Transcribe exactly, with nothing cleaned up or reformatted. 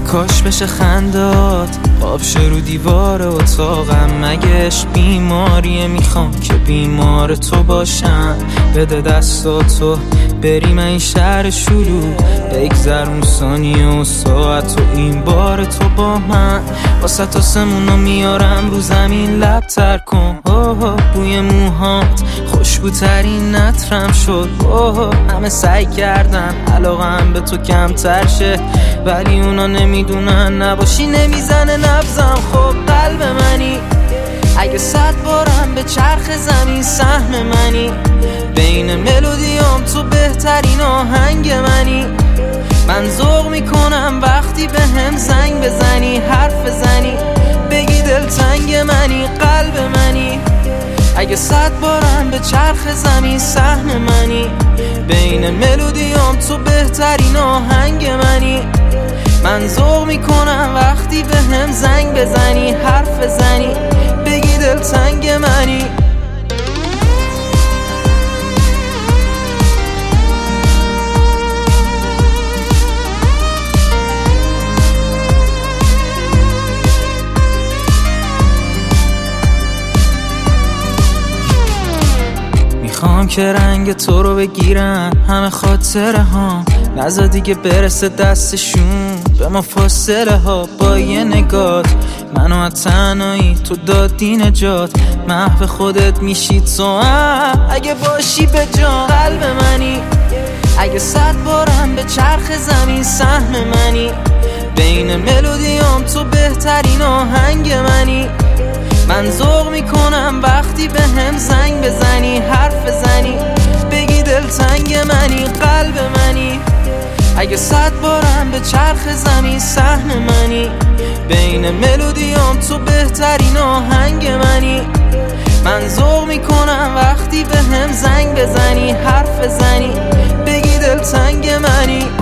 کاش بشه خندات خواب شه رو دیوار اتاقم. مگهش بیماریه میخوام که بیمار تو باشم. بده دستاتو بریم این شهر شروع، بگذرون ثانیه و ساعت و این بار تو با من. واسه تا سمونو میارم رو زمین لب تر کن. اوه بوی موهات خوشبوترین نطرم شد. اوه همه سعی کردن علاقم به تو کمتر شه، ولی اونا نمیدونن نباشی نمیزنه نبزم. خب قلب منی اگه صد بارم به چرخ زمین سهم منی. بین ملودیام تو بهترین آهنگ منی. من ذوق میکنم وقتی به هم زنگ بزنی، حرف بزنی بگی دلتنگ منی. قلب منی اگه صد بارم به چرخ زمین سهم منی. بین ملودیام تو بهترین آهنگ منی. من ذوق میکنم وقتی به هم زنگ بزنی، حرف بزنی بگی دلتنگ منی. میخوام که رنگ تو رو بگیرن همه خاطره ها، نزا دیگه برسه دستشون به ما فاصله ها. با یه نگات منو از تنهایی تو دادی نجات. محو خودت میشی تو هم اگه باشی به جان. قلب منی اگه صد بارم به چرخ زمین سهم منی. بین ملودیام تو بهترین آهنگ منی. من ذوق میکنم وقتی به هم زنگ بزنی، حرف بزنی بگی دلتنگ منی. قلب منی اگه صد بارم به چرخ زمین سهم منی. بین ملودیام تو بهترین آهنگ منی. من ذوق میکنم وقتی به هم زنگ بزنی، حرف بزنی بگی دلتنگ منی.